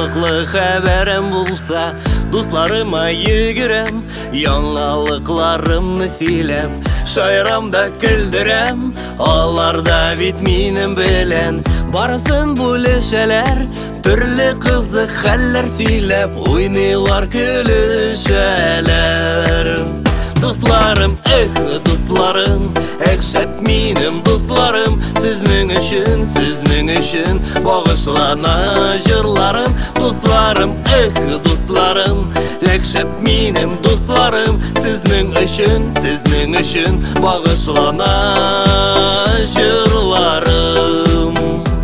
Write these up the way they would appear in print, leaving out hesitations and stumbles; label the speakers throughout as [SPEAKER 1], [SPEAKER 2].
[SPEAKER 1] Шатлыклы хәбәрем булса, дусларыма йөгерәм, яңалыкларымны сөйләп, шайрам да көлдерәм. Алар да бит минем белән барысын бүлешәләр, төрле кызык хәлләр сөйләп, уйныйлар, көлешәләр. Дусларым, дусларым, шәп минем дусларым, сезнең өчен багышлана җырларым. Дусларым, дусларым, шәп минем дусларым, сезнең өчен багышлана җырларым.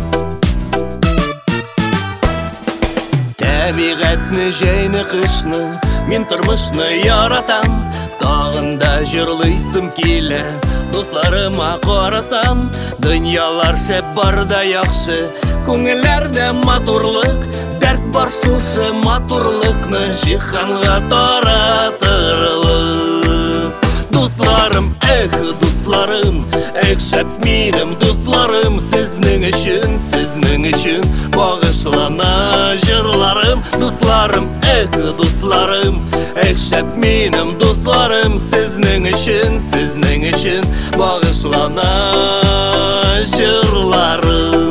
[SPEAKER 1] Табигатьне, җәйне, кышны, мин тормышны яратам, тагын да җырлыйсым килә. Дусларыма карасам, дөньялар шәп бар да яхшы, күңелләрдә матурлык, дәрт бар, шушы матурлыкны җиһанга таратырлык. Дусларым, дусларым, шәп минем дусларым, сезнең өчен багышлана җырларым. Дусларым, дусларым, шәп минем дусларым, сезнең өчен багышлана җырларым.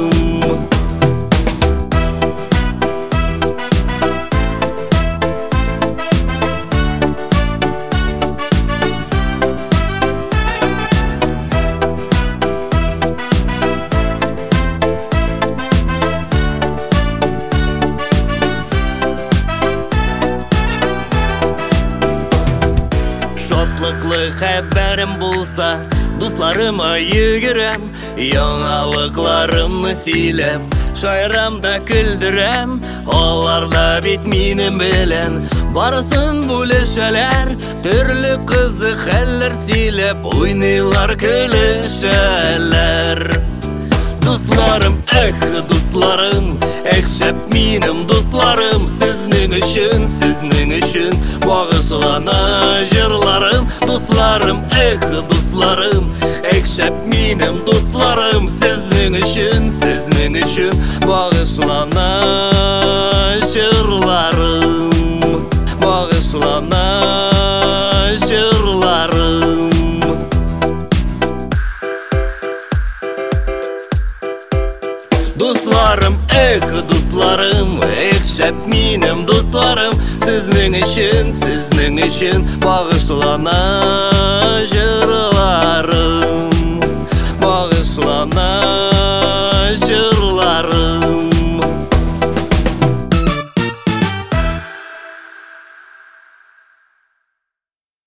[SPEAKER 1] Шатлыклы хәбәрем булса, дусларыма йөгерәм, яңалыкларымны сөйләп, шайрам да көлдерәм. Алар да бит минем белән барысын бүлешәләр, төрле кызык хәлләр сөйләп, уйныйлар, көлешәләр. Дусларым, дусларым, шәп минем дусларым, сезнең өчен багышлана җырларым. Дусларым, дусларым, шәп минем дусларым, сезнең өчен багышлана җырларым. Багышлана җырларым. Дусларым, дусларым, шәп минем дусларым, сезнең өчен багышлана